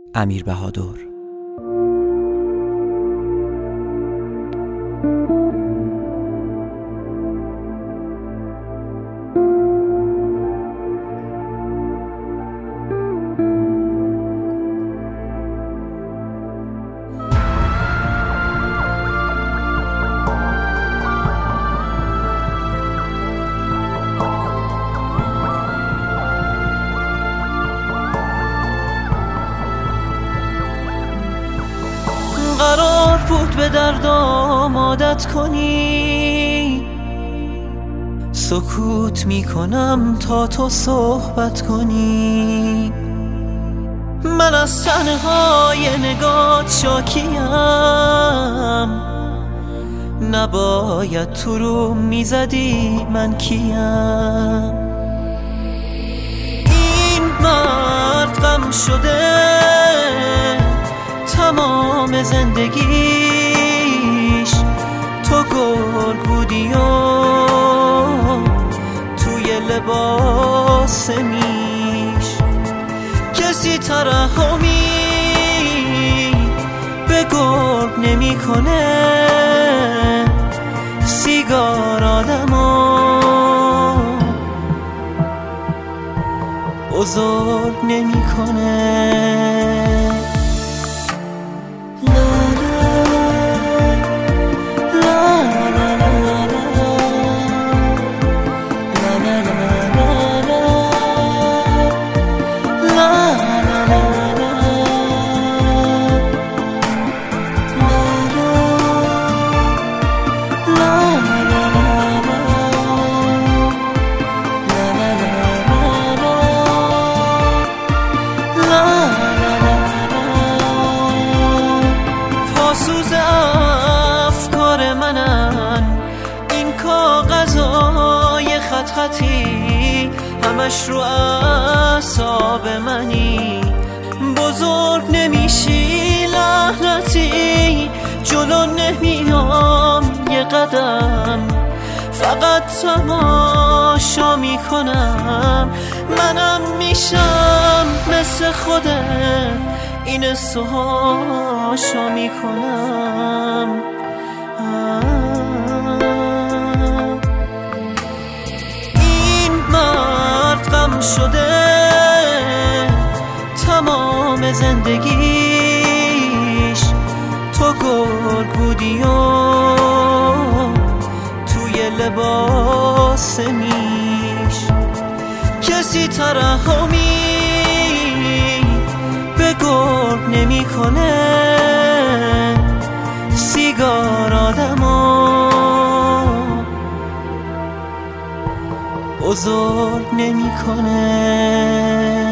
امیر بهادر. قرار بود به دردام عادت کنی، سکوت میکنم تا تو صحبت کنی. من از تنهای نگات شاکیم، نباید تو رو میزدی من کیم. این مرد غم شده تمام زندگیش، تو گرگ بودی و توی لباس میش. کسی ترحمی به گرگ نمی کنه، سیگار آدمو بزرگ نمی کنه. پاسوز افکار منن این کاغذای خط خطی، همش رو اعصاب منی. بزرگ نمیشی لعنتی، جلو نمیام یه قدم، فقط تماشا میکنم. منم میشم مثل خودت، این سوهاشا میکنم. این مرد غم شده تمام زندگیش، تو گرگ بودی و توی لباس میش. کسی ترحمی به گرگ نمی کنه، سیگار آدمو بزرگ نمی کنه.